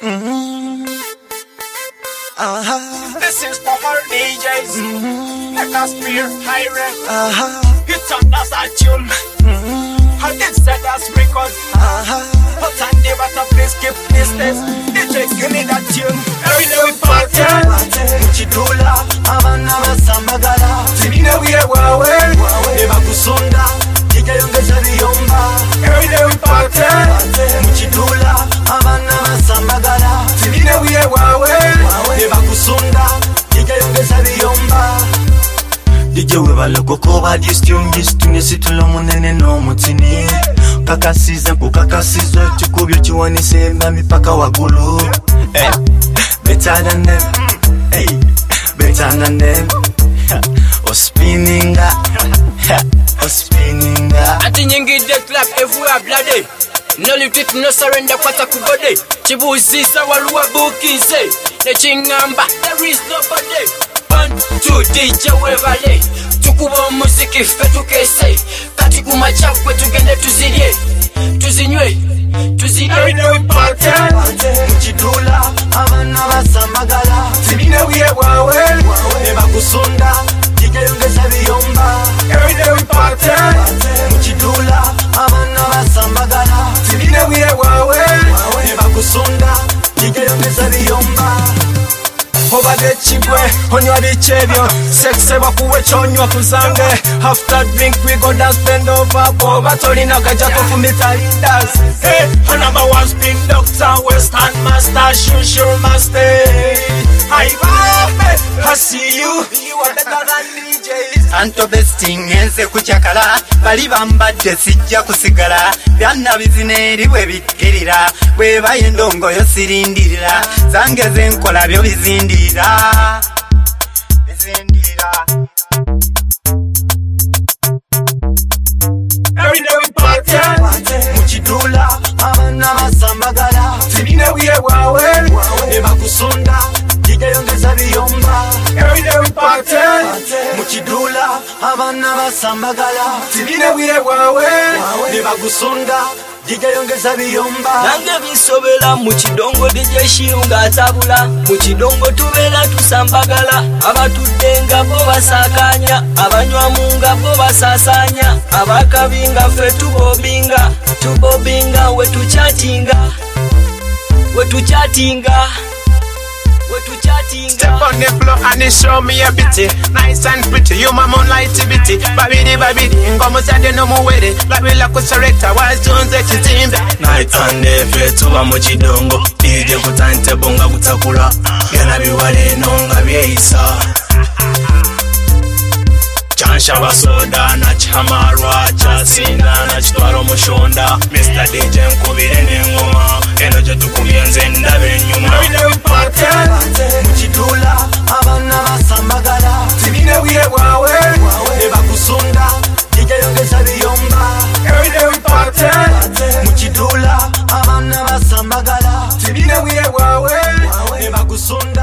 This is for her DJs. Like a spear, high hits on that's a tune. I did say that's records. But I never to please keep business. DJ, give me that tune. Every day we party. Muchidula, abana basambagala. Tibine we are wawe. Eba kusonda, DJ yongeza biyomba. Every day we party. Muchidula, abana basambagala. Tibine we are wawe. Eba kusonda, DJ yongeza biyomba. DJ webaloko koba distunye situlo munene no mutini kakasize kakasize tukubyo kiwanise mipaka wagulu better than them better than them spinninga ati nyingi de clap everywhere bloody no retreat no surrender kwata kubode chibuzisa waluwa bukise ne chingamba there is nobody. 1, 2 DJ webale tukuba muziki fe tukese kati kumachakwe tugende tuzirye tuzinywe Every day we party. Muchidula, abana basambagala. Tibine we are wawe. Eba kusonda, DJ yongeza biyomba. Every day we party. Muchidula, abana basambagala. Tibine we are wawe. Eba kusonda, DJ yongeza biyomba. Over the chibwe, onywa bichebyo. Sexe wakuwe chonywa kuzange. After drink we go dance bend over. Boba tolina kajato fumita leaders. Hey, number 1 spin doctor, western master, sure master. I see you, you are better than DJs. Anto besting enze kuchakala bali bambadde sijja kusigala byanna bizineri bwe bikirira bwe bayendongo yo sirindirira zange zenkola byo bizindira Every day we party. Muchidula abana basambagala Tibine we are wawe. eba kusonda DJ yongeza biyomba. Every day we party. Muchidula abana basambagala Tibine we are wawe. eba kusonda DJ yongeza biyomba. nange bisobera mu kidongo DJ Shirunga atabula mu kidongo tubeera tusambagala abatuddenga bo basakanya abanywa munga bo basasanya abakabinga fe tubobinga wetuchatinga Step on the floor and it show me a bitty. Nice and pretty, you my moonlight bitty. Babidi, ngomo zade no muwere. Babila kusureta, wise jones at timba. Night and day, fetuba mu kidongo. DJ kutante bonga kutakula. Yana biwale nonga byeisa. Chansha basoda na chamarwa chasinda na chitwaro mushonda. Mr. DJ nkubire n'engoma. Eno je tukubye nze ndabe nyuma. Every day we party. Muchidula abana basambagala Tibine we are wawe. eba kusonda DJ yongeza biyomba. Every day we party. Muchidula abana basambagala Tibine we are wawe. eba kusonda